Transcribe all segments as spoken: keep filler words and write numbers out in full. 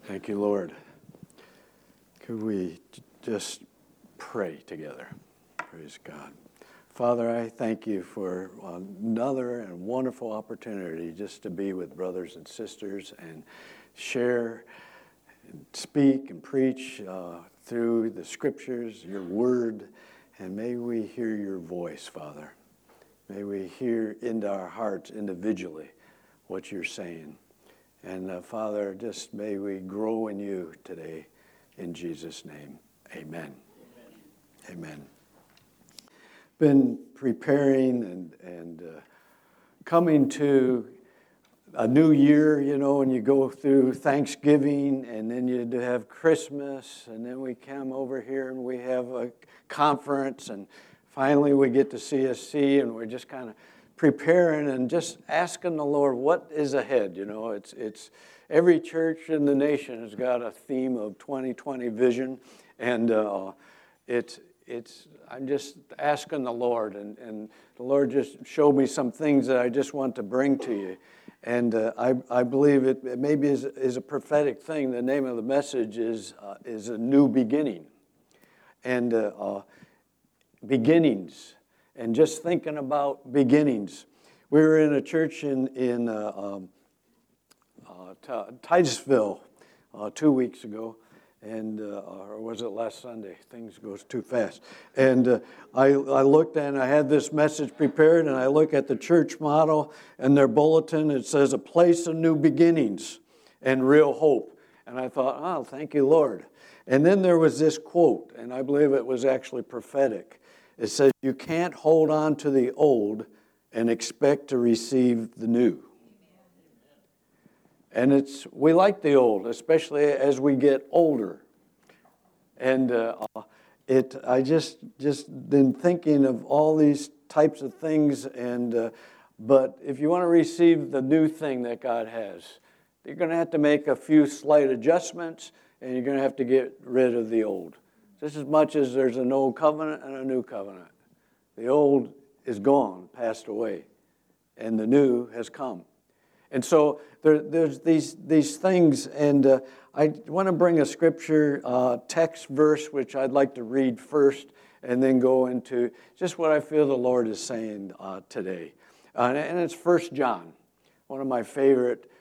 Thank you, Lord. Could we j- just pray together? Praise God. Father, I thank you for another and wonderful opportunity just to be with brothers and sisters and share and speak and preach uh, through the scriptures, your word, and may we hear your voice, Father. May we hear into our hearts individually what you're saying. And uh, Father, just may we grow in you today. In Jesus' name, amen. Amen. Amen. Been preparing and, and uh, coming to a new year, you know, and you go through Thanksgiving, and then you have Christmas, and then we come over here and we have a conference, and finally we get to C S C, and we're just kind of preparing and just asking the Lord what is ahead. You know, it's it's every church in the nation has got a theme of twenty twenty vision, and uh, it's it's I'm just asking the Lord, and, and the Lord just showed me some things that I just want to bring to you, and uh, I I believe it, it maybe is is a prophetic thing. The name of the message is uh, is a new beginning, and uh, uh, beginnings. And just thinking about beginnings. We were in a church in, in uh, um, uh, T- Titusville uh, two weeks ago, and uh, or was it last Sunday? Things goes too fast. And uh, I, I looked and I had this message prepared, and I look at the church motto and their bulletin. It says, "A place of new beginnings and real hope." And I thought, oh, thank you, Lord. And then there was this quote, and I believe it was actually prophetic. It says, "You can't hold on to the old and expect to receive the new." And it's we like the old, especially as we get older. And uh, it, I just just been thinking of all these types of things. And uh, but if you want to receive the new thing that God has, you're going to have to make a few slight adjustments, and you're going to have to get rid of the old. Just as much as there's an old covenant and a new covenant. The old is gone, passed away, and the new has come. And so there, there's these these things, and uh, I want to bring a scripture uh, text verse, which I'd like to read first, and then go into just what I feel the Lord is saying uh, today. Uh, and it's First John, one of my favorite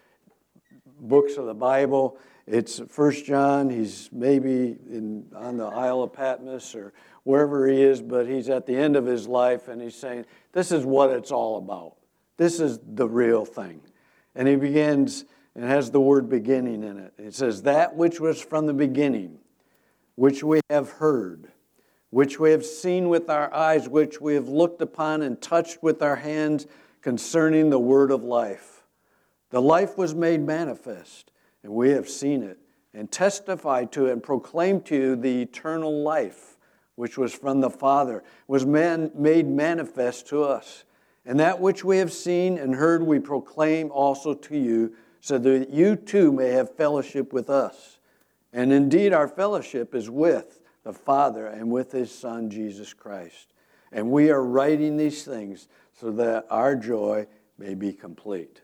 books of the Bible. It's First John. He's maybe in on the Isle of Patmos or wherever he is, but he's at the end of his life, and he's saying, this is what it's all about. This is the real thing. And he begins, and has the word beginning in it. It says, "That which was from the beginning, which we have heard, which we have seen with our eyes, which we have looked upon and touched with our hands concerning the word of life. The life was made manifest, and we have seen it, and testified to it, and proclaimed to you the eternal life, which was from the Father, was man, made manifest to us. And that which we have seen and heard we proclaim also to you, so that you too may have fellowship with us. And indeed our fellowship is with the Father and with His Son, Jesus Christ. And we are writing these things so that our joy may be complete."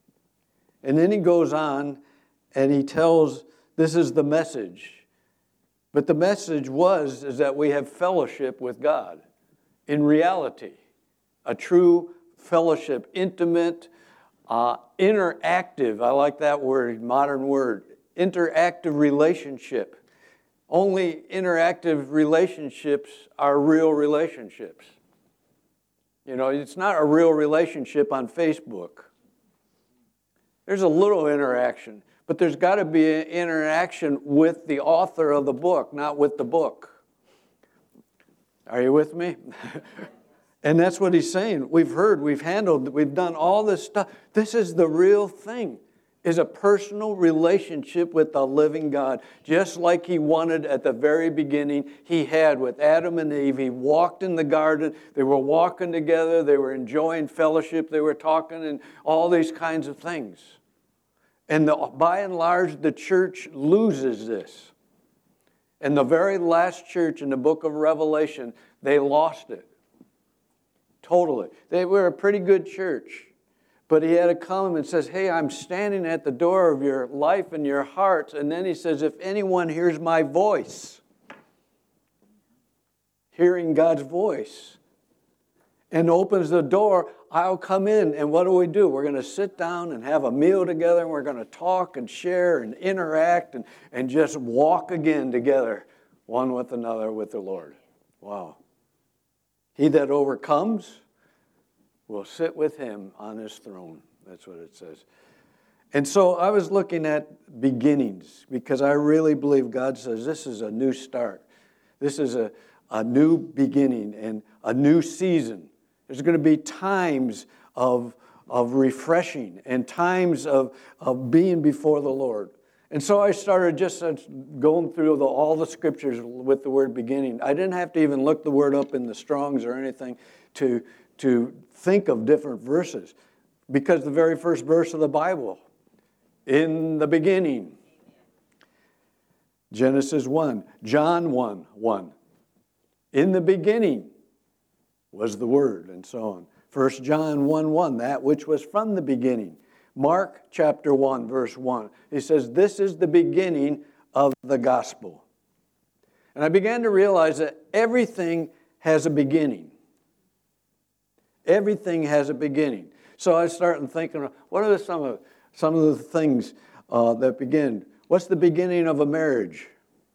And then he goes on and he tells, this is the message. But the message was is that we have fellowship with God in reality. A true fellowship, intimate, uh, interactive, I like that word, modern word, interactive relationship. Only interactive relationships are real relationships. You know, it's not a real relationship on Facebook. There's a little interaction, but there's got to be an interaction with the author of the book, not with the book. Are you with me? And that's what he's saying. We've heard, we've handled, we've done all this stuff. This is the real thing, is a personal relationship with the living God. Just like he wanted at the very beginning, he had with Adam and Eve. He walked in the garden. They were walking together. They were enjoying fellowship. They were talking and all these kinds of things. And the, by and large, the church loses this. And the very last church in the book of Revelation, they lost it. Totally. They were a pretty good church. But he had to come and says, hey, I'm standing at the door of your life and your hearts. And then he says, if anyone hears my voice, hearing God's voice, and opens the door, I'll come in. And what do we do? We're going to sit down and have a meal together, and we're going to talk and share and interact and, and just walk again together, one with another with the Lord. Wow. He that overcomes will sit with him on his throne. That's what it says. And so I was looking at beginnings because I really believe God says this is a new start. This is a, a new beginning and a new season. There's going to be times of, of refreshing and times of, of being before the Lord. And so I started just going through the, all the scriptures with the word beginning. I didn't have to even look the word up in the Strongs or anything to, to think of different verses. Because the very first verse of the Bible, in the beginning, Genesis one, John one, one. In the beginning was the Word, and so on. First John one, one, that which was from the beginning. Mark chapter one, verse one. He says, this is the beginning of the gospel. And I began to realize that everything has a beginning. Everything has a beginning. So I started thinking, what are some of, some of the things uh, that begin? What's the beginning of a marriage?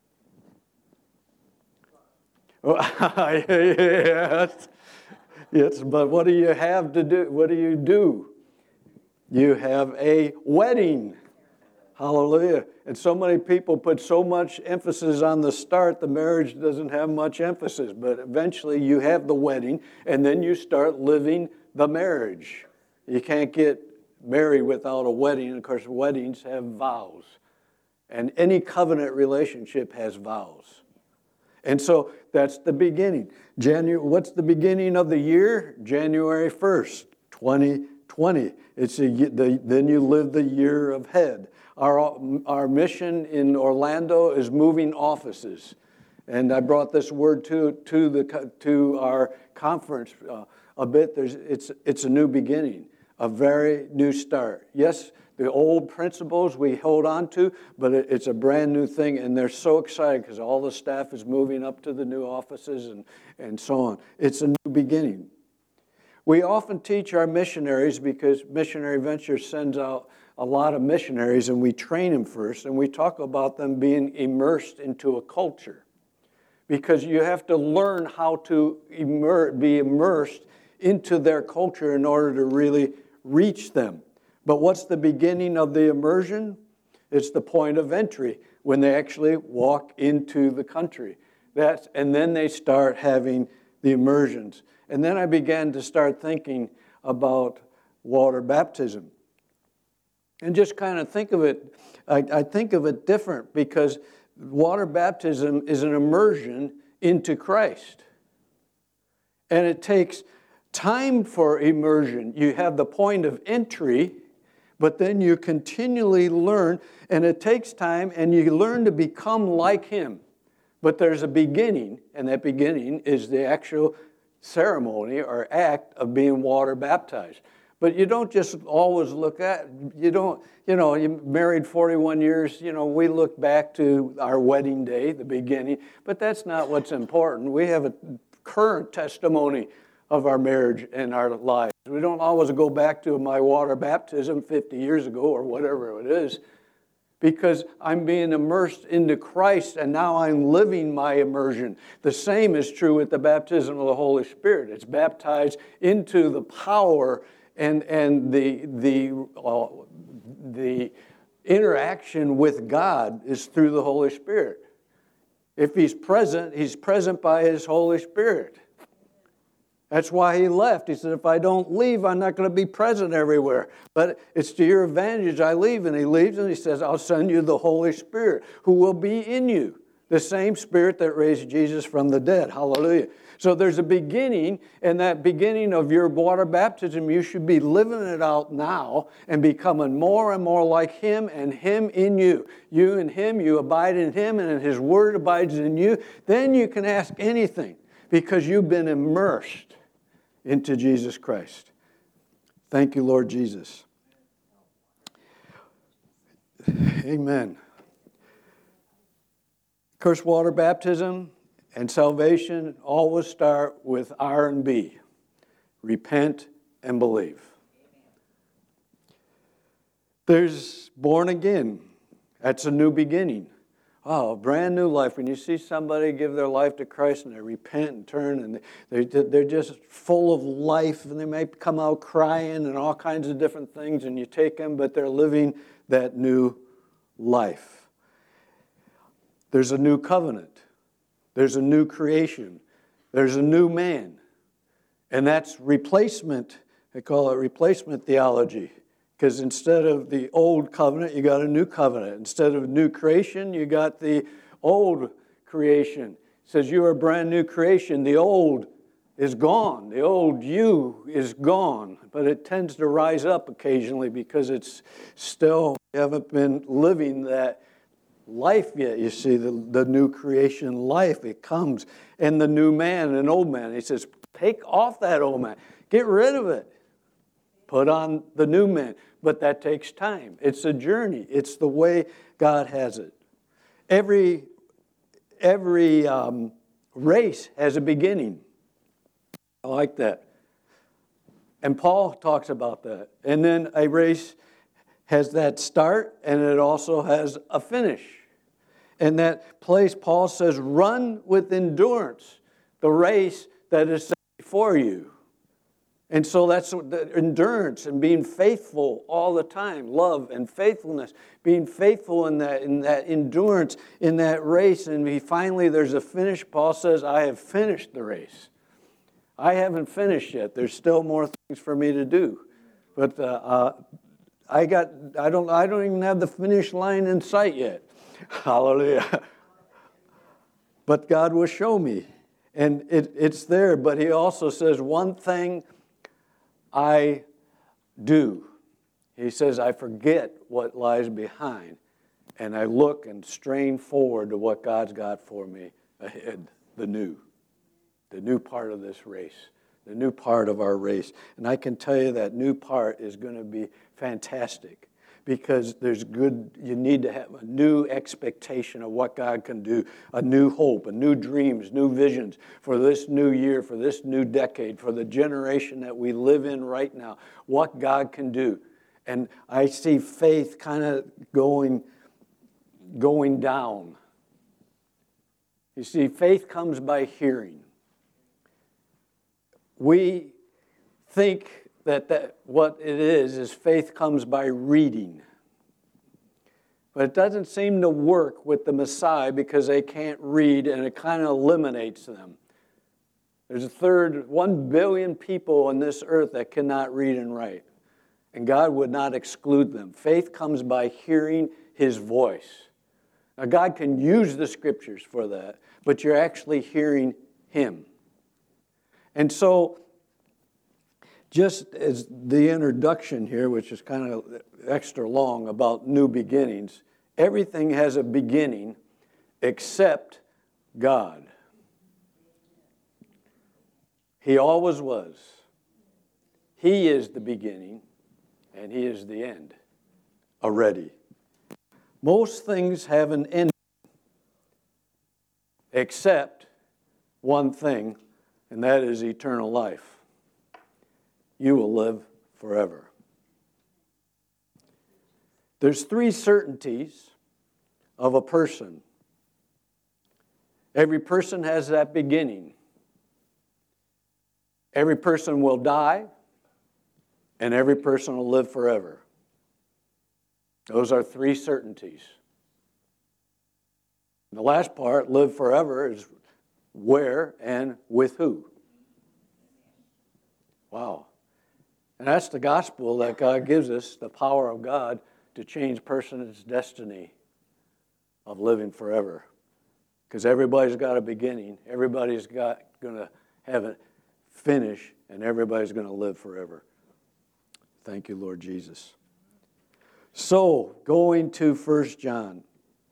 yes. Yes, but what do you have to do? What do you do? You have a wedding. Hallelujah. And so many people put so much emphasis on the start, the marriage doesn't have much emphasis. But eventually you have the wedding, and then you start living the marriage. You can't get married without a wedding. Of course, weddings have vows. And any covenant relationship has vows. And so that's the beginning. January, what's the beginning of the year? January first, twenty twenty. It's a, the, then you live the year of head. Our, our mission in Orlando is moving offices. And I brought this word to, to, the, to our conference uh, a bit. There's, it's, it's a new beginning, a very new start. Yes, the old principles we hold on to, but it, it's a brand new thing, and they're so excited because all the staff is moving up to the new offices and, and so on. It's a new beginning. We often teach our missionaries because Missionary Ventures sends out a lot of missionaries, and we train them first, and we talk about them being immersed into a culture because you have to learn how to immer- be immersed into their culture in order to really reach them. But what's the beginning of the immersion? It's the point of entry when they actually walk into the country. That's, and then they start having the immersions. And then I began to start thinking about water baptism. And just kind of think of it, I, I think of it different because water baptism is an immersion into Christ. And it takes time for immersion. You have the point of entry, but then you continually learn, and it takes time, and you learn to become like Him. But there's a beginning, and that beginning is the actual ceremony or act of being water baptized. But you don't just always look at, you don't, you know, you married forty-one years, you know, we look back to our wedding day, the beginning, but that's not what's important. We have a current testimony of our marriage and our lives. We don't always go back to my water baptism fifty years ago or whatever it is, because I'm being immersed into Christ and now I'm living my immersion. The same is true with the baptism of the Holy Spirit. It's baptized into the power and, and the, the, uh, the interaction with God is through the Holy Spirit. If He's present, He's present by His Holy Spirit. That's why He left. He said, if I don't leave, I'm not going to be present everywhere. But it's to your advantage I leave. And He leaves and He says, I'll send you the Holy Spirit who will be in you. The same Spirit that raised Jesus from the dead. Hallelujah. So there's a beginning, and that beginning of your water baptism, you should be living it out now and becoming more and more like Him and Him in you. You and Him, you abide in Him, and His Word abides in you. Then you can ask anything because you've been immersed into Jesus Christ. Thank you, Lord Jesus. Amen. Of course, water baptism and salvation always start with R and B. Repent and believe. There's born again. That's a new beginning. Oh, a brand new life. When you see somebody give their life to Christ and they repent and turn and they, they're just full of life and they may come out crying and all kinds of different things and you take them, but they're living that new life. There's a new covenant. There's a new creation. There's a new man. And that's replacement. They call it replacement theology. Because instead of the old covenant, you got a new covenant. Instead of new creation, you got the old creation. It says you are a brand new creation. The old is gone. The old you is gone. But it tends to rise up occasionally because it's still, you haven't been living that life yet. You see, the, the new creation life, it comes. And the new man, an old man, he says, take off that old man. Get rid of it. Put on the new man. But that takes time. It's a journey. It's the way God has it. Every, every um, race has a beginning. I like that. And Paul talks about that. And then a race has that start, and it also has a finish. And that place, Paul says, run with endurance the race that is set before you. And so that's the endurance and being faithful all the time, love and faithfulness, being faithful in that, in that endurance, in that race. And he, finally, there's a finish. Paul says, I have finished the race. I haven't finished yet. There's still more things for me to do. But uh, uh, I got, I don't, I don't even have the finish line in sight yet. Hallelujah. But God will show me. And it, it's there. But he also says, one thing I do. He says, I forget what lies behind, and I look and strain forward to what God's got for me ahead, the new, the new part of this race, the new part of our race. And I can tell you that new part is going to be fantastic because there's good, you need to have a new expectation of what God can do, a new hope, a new dreams, new visions for this new year, for this new decade, for the generation that we live in right now, what God can do. And I see faith kind of going, going down. You see, faith comes by hearing. We think that, that what it is, is faith comes by reading. But it doesn't seem to work with the Messiah because they can't read and it kind of eliminates them. There's a third, one billion people on this earth that cannot read and write. And God would not exclude them. Faith comes by hearing His voice. Now God can use the Scriptures for that, but you're actually hearing Him. And so, just as the introduction here, which is kind of extra long about new beginnings, everything has a beginning except God. He always was. He is the beginning, and He is the end already. Most things have an end except one thing, and that is eternal life. You will live forever. There's three certainties of a person. Every person has that beginning. Every person will die, and every person will live forever. Those are three certainties. And the last part, live forever, is where and with who. Wow. And that's the gospel that God gives us, the power of God to change person's destiny of living forever. Because everybody's got a beginning, everybody's got going to have a finish, and everybody's going to live forever. Thank you, Lord Jesus. So, going to First John.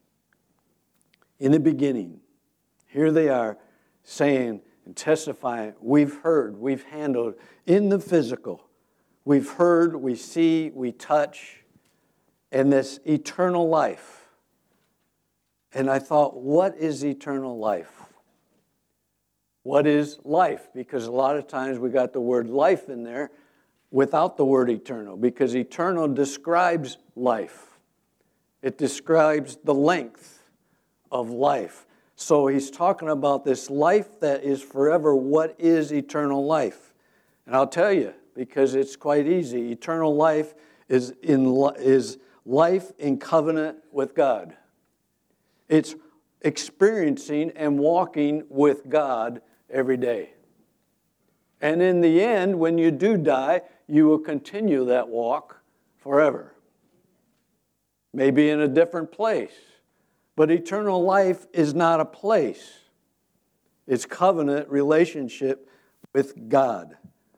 In the beginning, here they are saying and testifying, we've heard, we've handled in the physical. we've heard, we see, we touch, and this eternal life. And I thought, what is eternal life? What is life? Because a lot of times we got the word life in there without the word eternal, because eternal describes life. It describes the length of life. So he's talking about this life that is forever. What is eternal life? And I'll tell you, because it's quite easy. Eternal life is in is life in covenant with God. It's experiencing and walking with God every day. And in the end, when you do die, you will continue that walk forever. Maybe in a different place. But eternal life is not a place. It's covenant relationship with God.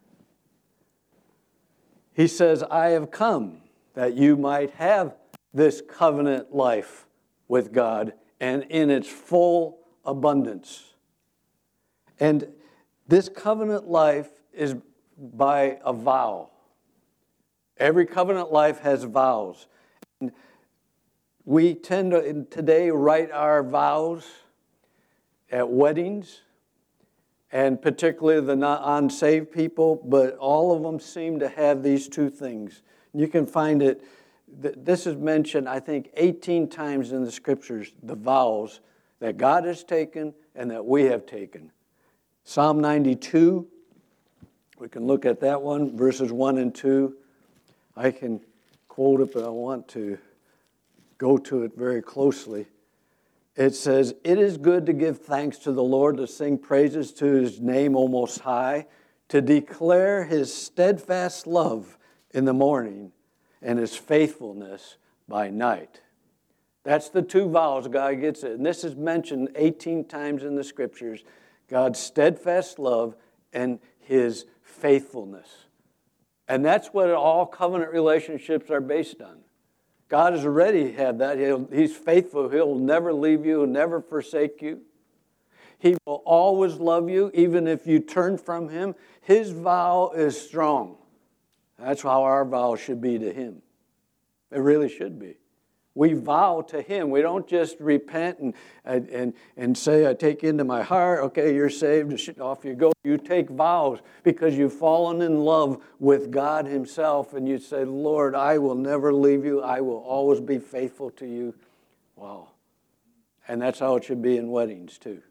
He says, I have come that you might have this covenant life with God and in its full abundance. And this covenant life is by a vow. Every covenant life has vows. And we tend to today write our vows at weddings, and particularly the not unsaved people, but all of them seem to have these two things. You can find it, this is mentioned, I think, eighteen times in the Scriptures, the vows that God has taken and that we have taken. Psalm ninety-two, we can look at that one, verses one and two. I can quote it, but I want to go to it very closely. It says, it is good to give thanks to the Lord, to sing praises to His name, O Most High, to declare His steadfast love in the morning and His faithfulness by night. That's the two vows God gets it. And this is mentioned eighteen times in the Scriptures. God's steadfast love and His faithfulness. And that's what all covenant relationships are based on. God has already had that. He'll, he's faithful. He'll never leave you. He'll never forsake you. He will always love you, even if you turn from Him. His vow is strong. That's how our vow should be to Him. It really should be. We vow to Him. We don't just repent and, and, and say, I take into my heart, okay, you're saved, off you go. You take vows because you've fallen in love with God Himself, and you say, Lord, I will never leave you. I will always be faithful to you. Wow. And that's how it should be in weddings, too.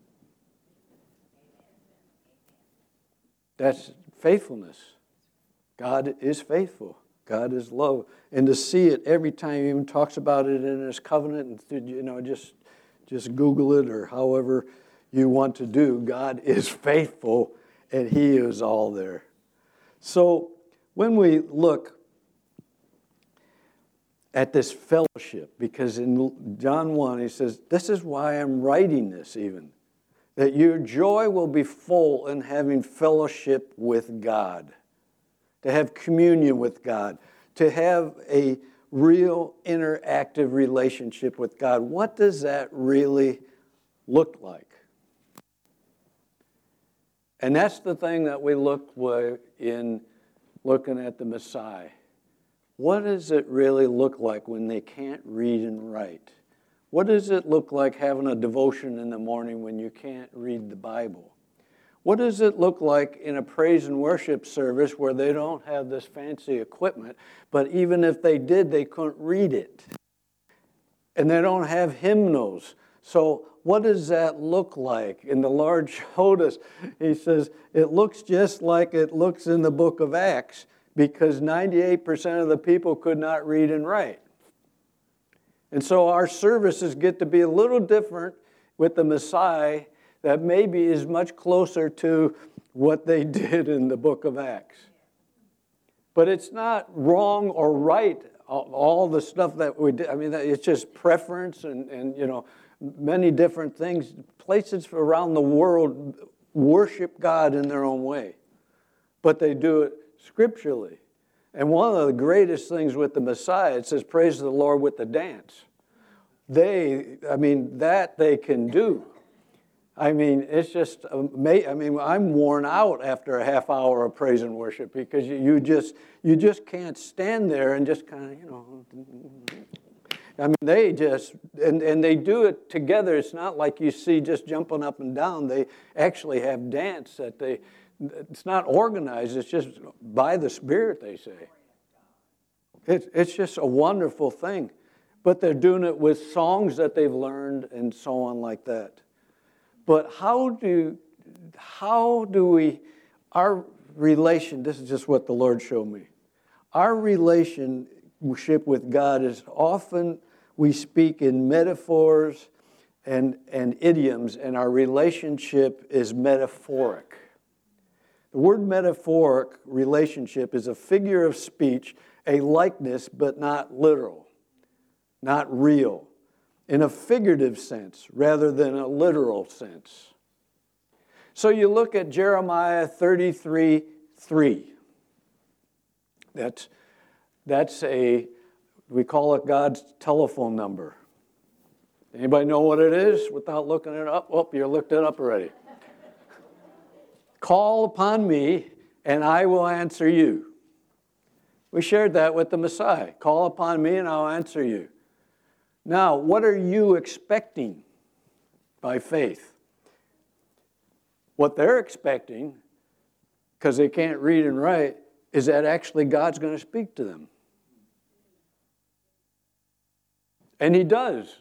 That's faithfulness. God is faithful. God is love. And to see it every time He even talks about it in His covenant, and you know, just, just Google it or however you want to do, God is faithful and He is all there. So when we look at this fellowship, because in John one, He says, this is why I'm writing this even, that your joy will be full in having fellowship with God. To have communion with God, to have a real interactive relationship with God. What does that really look like? And that's the thing that we look in looking at the Messiah. What does it really look like when they can't read and write? What does it look like having a devotion in the morning when you can't read the Bible? What does it look like in a praise and worship service where they don't have this fancy equipment, but even if they did, they couldn't read it? And they don't have hymnals. So what does that look like? And the Lord showed us, He says, it looks just like it looks in the book of Acts, because ninety-eight percent of the people could not read and write. And so our services get to be a little different with the Messiah, that maybe is much closer to what they did in the book of Acts. But it's not wrong or right, all the stuff that we did. I mean, it's just preference and, and you know, many different things. Places around the world worship God in their own way, but they do it scripturally. And one of the greatest things with the Messiah, it says, praise the Lord with the dance. They, I mean, that they can do. I mean, it's just amazing. I mean, I'm worn out after a half hour of praise and worship because you, you just you just can't stand there and just kind of, you know. I mean, they just, and, and they do it together. It's not like you see just jumping up and down. They actually have dance that they, it's not organized. It's just by the Spirit, they say. It, it's just a wonderful thing. But they're doing it with songs that they've learned and so on like that. But how do, how do we, our relation, this is just what the Lord showed me. Our relationship with God is often we speak in metaphors and, and idioms, and our relationship is metaphoric. The word metaphoric relationship is a figure of speech, a likeness, but not literal, not real, in a figurative sense rather than a literal sense. So you look at Jeremiah thirty-three three. That's, that's a, we call it God's telephone number. Anybody know what it is without looking it up? Oh, you looked it up already. Call upon me, and I will answer you. We shared that with the Messiah. Call upon me, and I'll answer you. Now, what are you expecting by faith? What they're expecting, because they can't read and write, is that actually God's going to speak to them. And He does.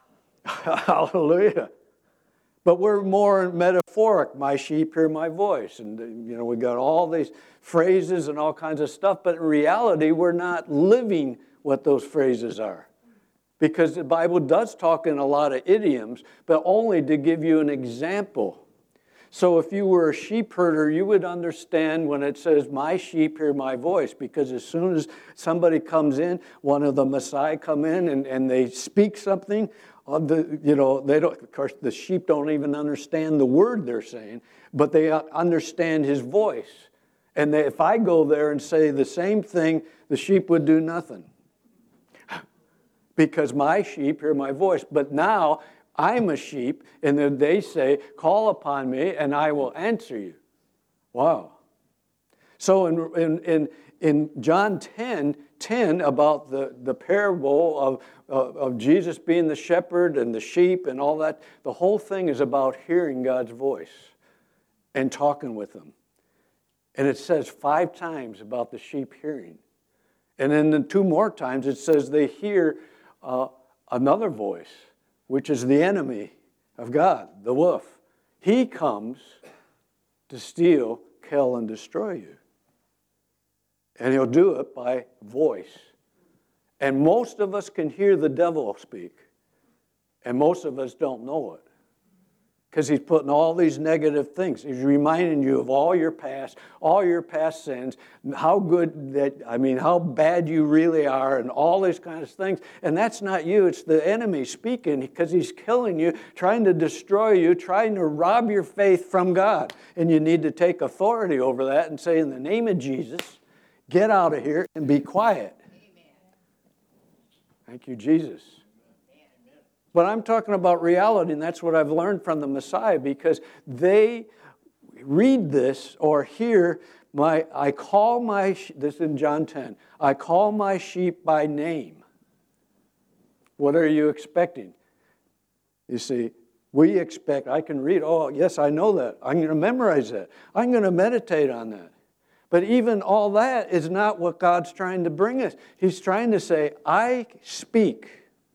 Hallelujah. But we're more metaphoric. My sheep hear my voice. And, you know, we got all these phrases and all kinds of stuff. But in reality, we're not living what those phrases are. Because the Bible does talk in a lot of idioms, but only to give you an example. So if you were a sheep herder, you would understand when it says, my sheep hear my voice, because as soon as somebody comes in, one of the Messiah come in and, and they speak something, of the, you know, they don't, of course, the sheep don't even understand the word they're saying, but they understand his voice. And they, if I go there and say the same thing, the sheep would do nothing. Because my sheep hear my voice. But now I'm a sheep, and then they say, call upon me, and I will answer you. Wow. So in in in, in John ten ten, about the, the parable of, of, of Jesus being the shepherd and the sheep and all that, the whole thing is about hearing God's voice and talking with him. And it says five times about the sheep hearing. And then the two more times it says they hear Uh, another voice, which is the enemy of God, the wolf. He comes to steal, kill, and destroy you. And he'll do it by voice. And most of us can hear the devil speak. And most of us don't know it. Because he's putting all these negative things. He's reminding you of all your past, all your past sins, how good that, I mean, how bad you really are, and all these kinds of things. And that's not you, it's the enemy speaking, because he's killing you, trying to destroy you, trying to rob your faith from God. And you need to take authority over that and say, in the name of Jesus, get out of here and be quiet. Amen. Thank you, Jesus. But I'm talking about reality, and that's what I've learned from the Messiah, because they read this or hear, my, I call my, this is in John ten, I call my sheep by name. What are you expecting? You see, we expect, I can read, oh, yes, I know that. I'm going to memorize that. I'm going to meditate on that. But even all that is not what God's trying to bring us. He's trying to say, I speak.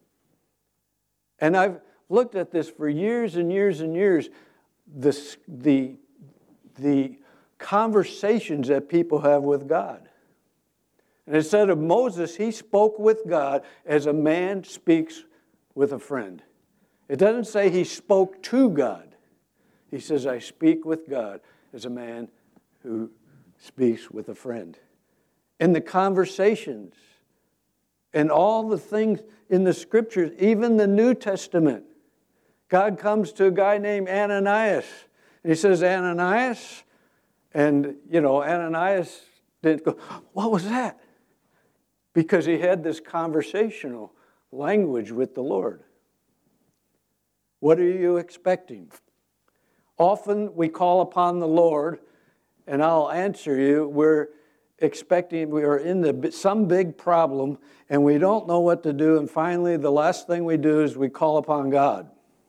And I've looked at this for years and years and years, this, the, the conversations that people have with God. And instead of Moses, he spoke with God as a man speaks with a friend. It doesn't say he spoke to God. He says, I speak with God as a man who speaks with a friend. And the conversations and all the things in the Scriptures, even the New Testament, God comes to a guy named Ananias. And he says, Ananias, and, you know, Ananias didn't go, what was that? Because he had this conversational language with the Lord. What are you expecting? Often we call upon the Lord, and I'll answer you. We're expecting, we are in the, some big problem, and we don't know what to do, and finally the last thing we do is we call upon God.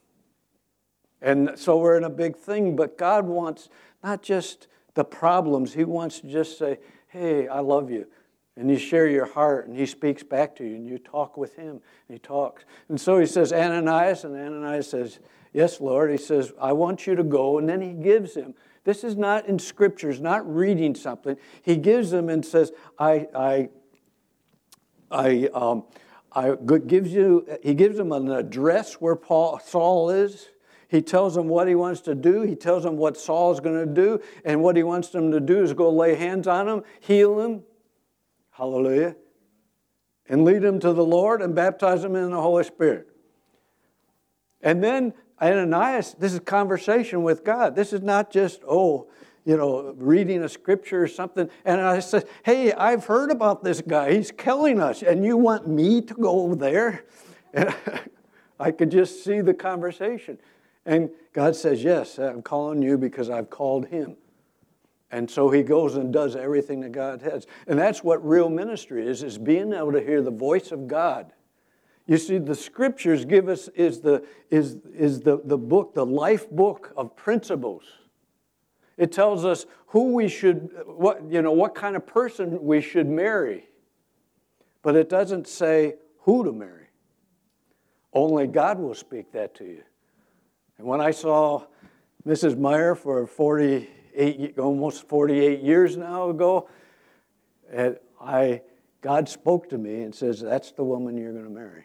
And so we're in a big thing, but God wants not just the problems. He wants to just say, hey, I love you. And you share your heart, and he speaks back to you, and you talk with him, and he talks. And so he says, Ananias, and Ananias says, yes, Lord. He says, I want you to go, and then he gives him. This is not in Scriptures, not reading something. He gives them and says, I, I, I, um, I gives you. He gives them an address where Paul, Saul is. He tells them what he wants to do. He tells them what Saul is going to do, and what he wants them to do is go lay hands on him, heal him, hallelujah, and lead him to the Lord and baptize him in the Holy Spirit. And then Ananias, this is conversation with God. This is not just, oh, you know, reading a scripture or something. And I said, hey, I've heard about this guy. He's killing us. And you want me to go there? And I could just see the conversation. And God says, yes, I'm calling you because I've called him. And so he goes and does everything that God has. And that's what real ministry is, is being able to hear the voice of God. You see, the Scriptures give us, is the, is, is the, the book, the life book of principles. It tells us who we should, what, you know, what kind of person we should marry. But it doesn't say who to marry. Only God will speak that to you. And when I saw Missus Meyer for forty-eight, almost forty-eight years now ago, and I, God spoke to me and says, that's the woman you're going to marry.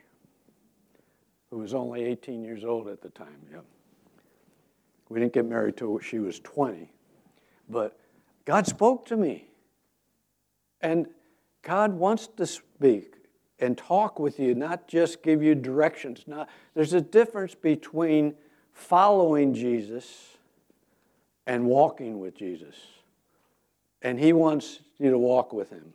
Who was only eighteen years old at the time. Yeah. We didn't get married till she was twenty. But God spoke to me. And God wants to speak and talk with you, not just give you directions. Not, there's a difference between following Jesus and walking with Jesus. And he wants you to walk with him.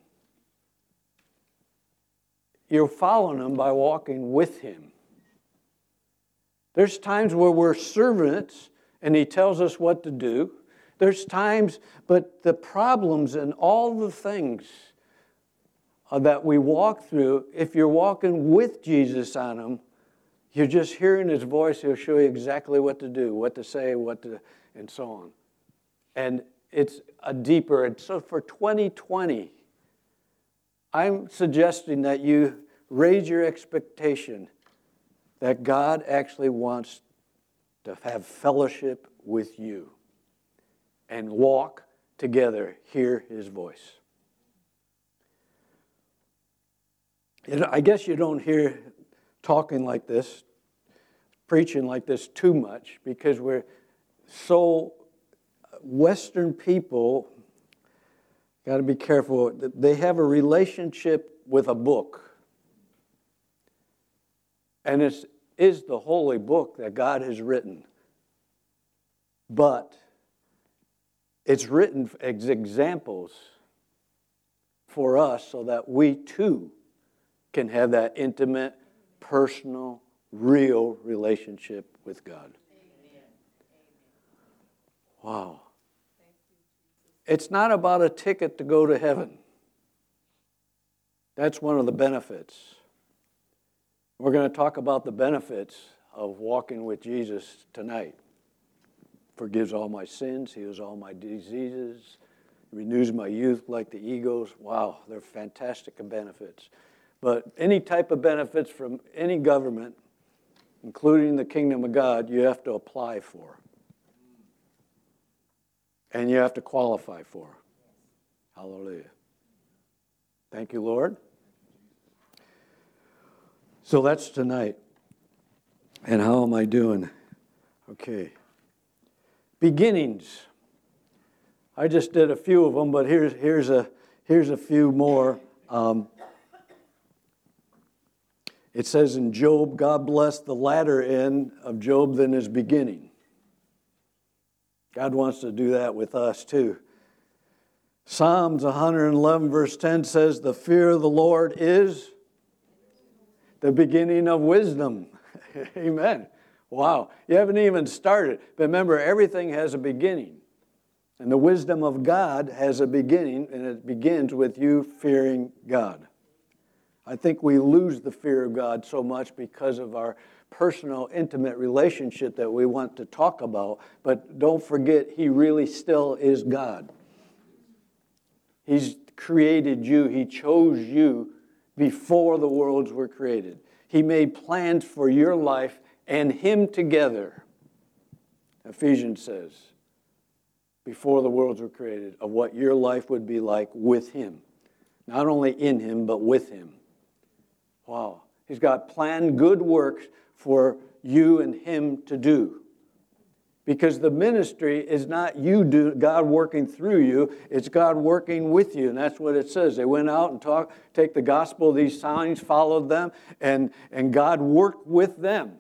You're following him by walking with him. There's times where we're servants and he tells us what to do. There's times, but the problems and all the things that we walk through, if you're walking with Jesus on them, you're just hearing his voice. He'll show you exactly what to do, what to say, what to, and so on. And it's a deeper, and so for twenty twenty, I'm suggesting that you raise your expectation that God actually wants to have fellowship with you and walk together, hear his voice. And I guess you don't hear talking like this, preaching like this too much, because we're so, Western people, got to be careful, they have a relationship with a book. And it is the holy book that God has written. But it's written as examples for us so that we too can have that intimate, personal, real relationship with God. Amen. Wow. It's not about a ticket to go to heaven. That's one of the benefits. We're going to talk about the benefits of walking with Jesus tonight. Forgives all my sins, heals all my diseases, renews my youth like the eagles. Wow, they're fantastic benefits. But any type of benefits from any government, including the kingdom of God, you have to apply for. And you have to qualify for. Hallelujah. Thank you, Lord. So that's tonight. And how am I doing? Okay. Beginnings. I just did a few of them, but here's here's a here's a few more. Um, it says in Job, God blessed the latter end of Job than his beginning. God wants to do that with us too. Psalms one eleven verse ten says, the fear of the Lord is the beginning of wisdom. Amen. Wow, you haven't even started. But remember, everything has a beginning. And the wisdom of God has a beginning, and it begins with you fearing God. I think we lose the fear of God so much because of our personal, intimate relationship that we want to talk about. But don't forget, He really still is God. He's created you. He chose you before the worlds were created. He made plans for your life and Him together. Ephesians says, before the worlds were created, of what your life would be like with Him. Not only in Him, but with Him. Wow. He's got planned good works for you and Him to do. Because the ministry is not you, do, God working through you. It's God working with you. And that's what it says. They went out and talk, take the gospel, these signs, followed them, and, and God worked with them.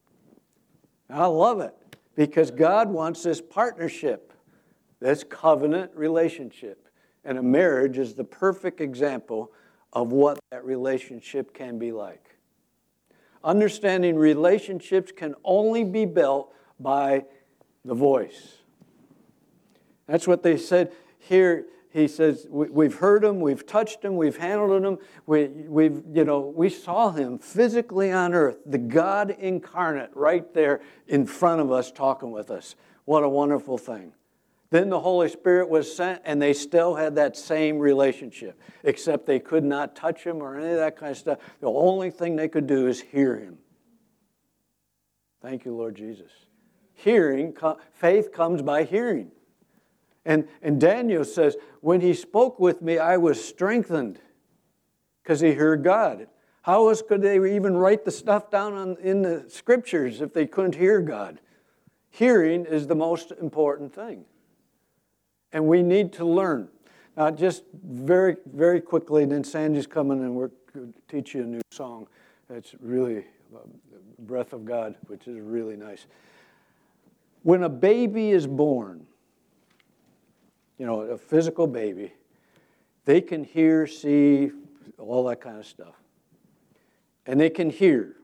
I love it. Because God wants this partnership, this covenant relationship. And a marriage is the perfect example of what that relationship can be like. Understanding relationships can only be built by the voice. That's what they said here. He says, we've heard Him, we've touched Him, we've handled Him, we, we've, you know, we saw Him physically on earth, the God incarnate right there in front of us talking with us. What a wonderful thing. Then the Holy Spirit was sent, and they still had that same relationship, except they could not touch Him or any of that kind of stuff. The only thing they could do is hear Him. Thank you, Lord Jesus. Hearing, faith comes by hearing. And, and Daniel says, when he spoke with me, I was strengthened because he heard God. How else could they even write the stuff down on, in the Scriptures if they couldn't hear God? Hearing is the most important thing. And we need to learn. Now, just very, very quickly, then Sandy's coming and we're going to teach you a new song. It's really Breath of God, which is really nice. When a baby is born, you know, a physical baby, they can hear, see, all that kind of stuff. And they can hear.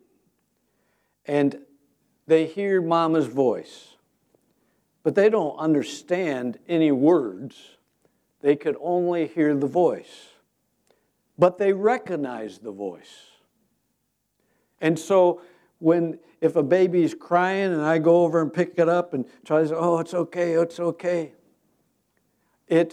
And they hear mama's voice. But they don't understand any words. They could only hear the voice. But they recognize the voice. And so when if a baby's crying and I go over and pick it up and try to say, oh, it's okay, it's okay. It,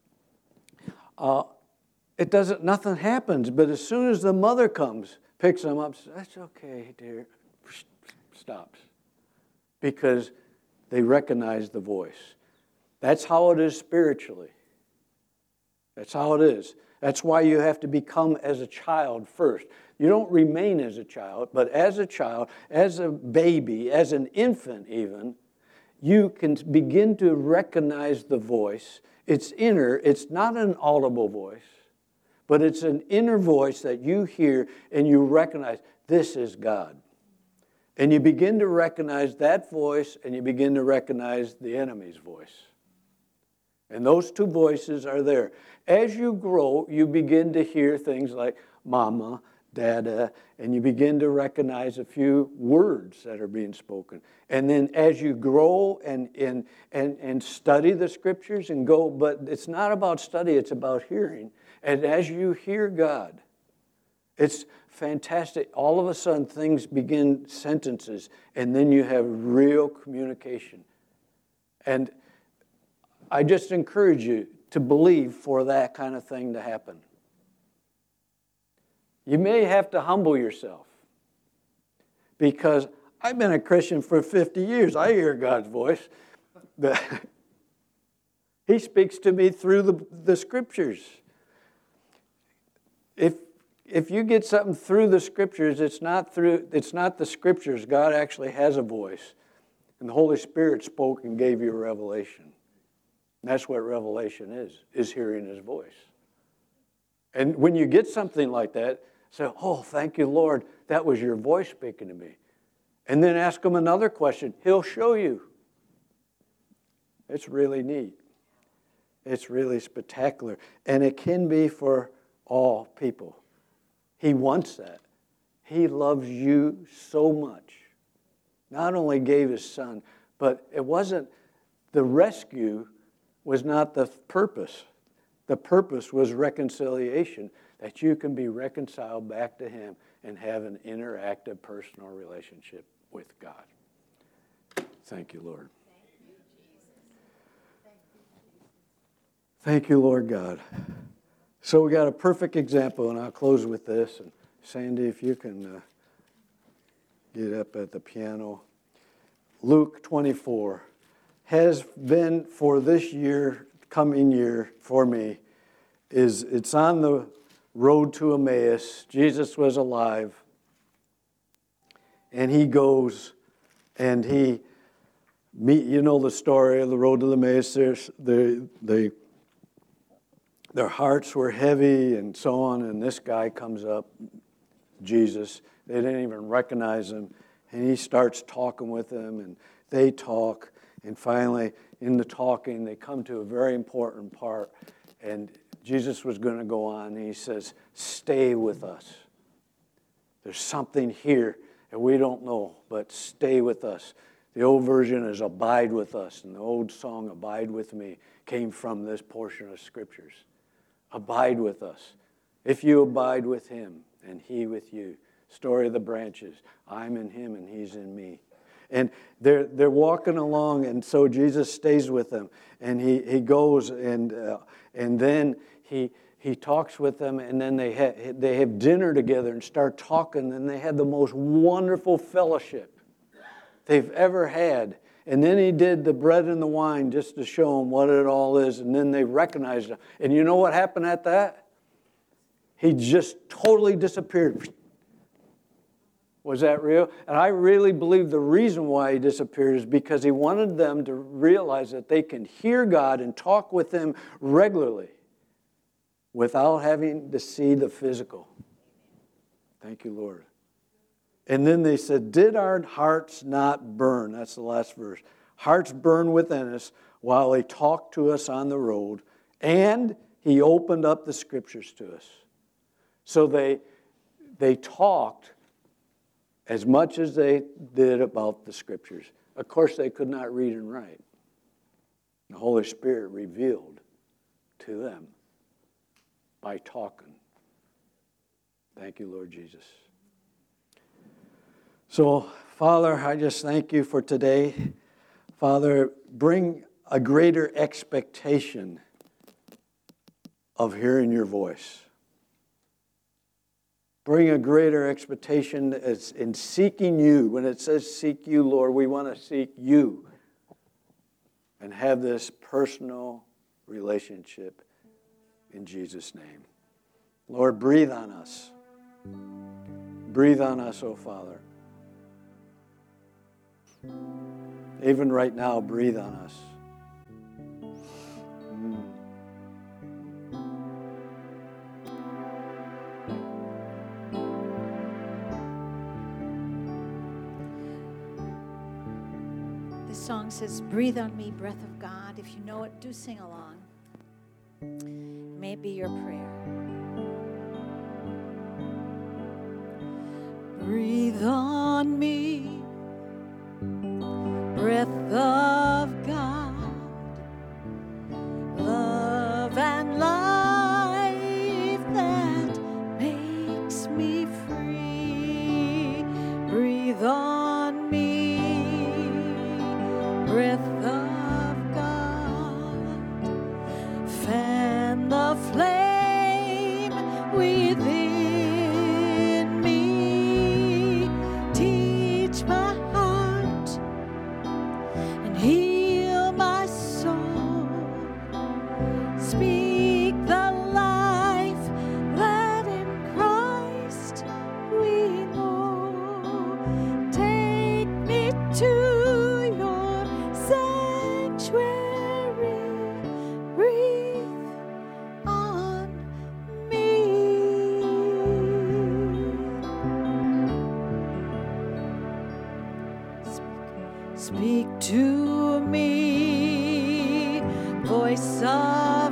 uh, it doesn't, nothing happens. But as soon as the mother comes, picks them up, says, that's okay, dear, stops. Because they recognize the voice. That's how it is spiritually. That's how it is. That's why you have to become as a child first. You don't remain as a child, but as a child, as a baby, as an infant even, you can begin to recognize the voice. It's inner. It's not an audible voice, but it's an inner voice that you hear and you recognize, this is God. And you begin to recognize that voice and you begin to recognize the enemy's voice. And those two voices are there. As you grow, you begin to hear things like mama, dada, and you begin to recognize a few words that are being spoken. And then as you grow and, and, and, and study the Scriptures and go, but it's not about study, it's about hearing. And as you hear God, it's fantastic. All of a sudden, things begin sentences, and then you have real communication. And I just encourage you to believe for that kind of thing to happen. You may have to humble yourself, because I've been a Christian for fifty years. I hear God's voice. He speaks to me through the, the Scriptures. If If you get something through the Scriptures, it's not through it's not the Scriptures. God actually has a voice. And the Holy Spirit spoke and gave you a revelation. And that's what revelation is, is hearing His voice. And when you get something like that, say, oh, thank you, Lord, that was your voice speaking to me. And then ask Him another question. He'll show you. It's really neat. It's really spectacular. And it can be for all people. He wants that. He loves you so much not only gave his son, but it wasn't, the rescue was not the purpose. The purpose was reconciliation, that you can be reconciled back to him and have an interactive personal relationship with God. Thank you, Lord. Thank you, Jesus. Thank you, Jesus. Thank you, Lord God. So we got a perfect example, and I'll close with this. And Sandy, if you can uh, get up at the piano. Luke twenty-four has been for this year, coming year for me, is it's on the road to Emmaus. Jesus was alive, and he goes, and he meet. You know the story of the road to Emmaus. They, they, their hearts were heavy, and so on. And this guy comes up, Jesus. They didn't even recognize him, and he starts talking with them, and they talk. And finally, in the talking, they come to a very important part, and Jesus was going to go on, and he says, stay with us. There's something here that we don't know, but stay with us. The old version is abide with us, and the old song, Abide With Me, came from this portion of Scriptures. Abide with us. If you abide with him, and he with you. Story of the branches. I'm in him, and he's in me. And they're they're walking along, and so Jesus stays with them, and he he goes, and uh, and then he he talks with them, and then they ha- they have dinner together and start talking, and they have the most wonderful fellowship they've ever had. And then he did the bread and the wine just to show them what it all is, and then they recognized him. And you know what happened at that? He just totally disappeared. Was that real? And I really believe the reason why he disappeared is because he wanted them to realize that they can hear God and talk with him regularly without having to see the physical. Thank you, Lord. And then they said, did our hearts not burn? That's the last verse. Hearts burn within us while he talked to us on the road, and he opened up the Scriptures to us. So they, they talked as much as they did about the Scriptures. Of course, they could not read and write. The Holy Spirit revealed to them by talking. Thank you, Lord Jesus. So, Father, I just thank you for today. Father, bring a greater expectation of hearing your voice. Bring a greater expectation as in seeking you. When it says seek you, Lord, we want to seek you and have this personal relationship in Jesus' name. Lord, breathe on us. Breathe on us, oh Father. Even right now, breathe on us. Mm. This song says, breathe on me, breath of God. If you know it, do sing along. May it be your prayer. Breathe on me, breath of God, love and life that makes me free. Breathe on me, breath of God, fan the flame within. Speak to me, voice of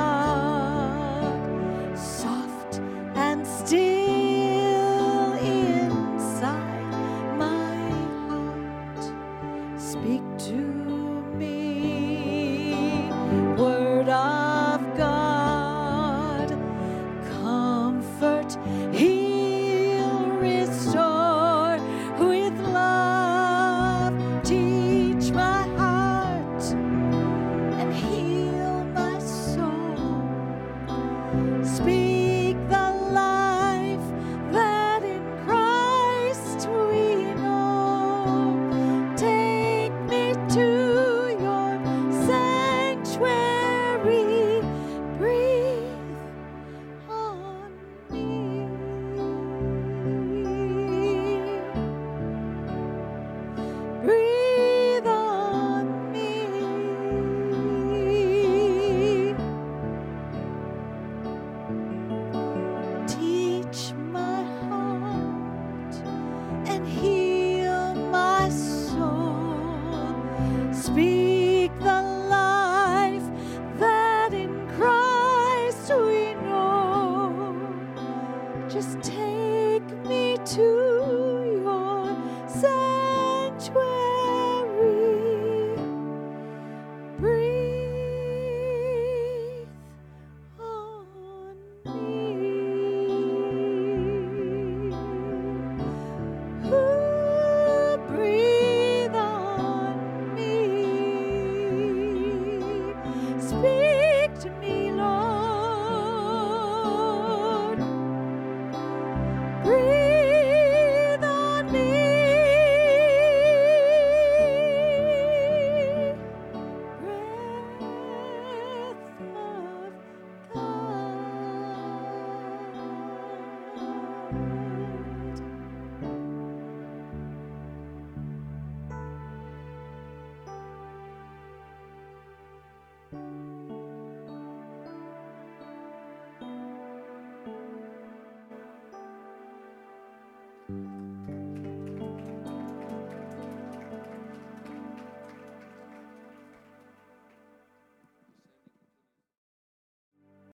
God, soft and still inside my heart. to your sanctuary. Breathe on me. Ooh, breathe on me. Speak to me, Lord. Breathe on me. Breath of God.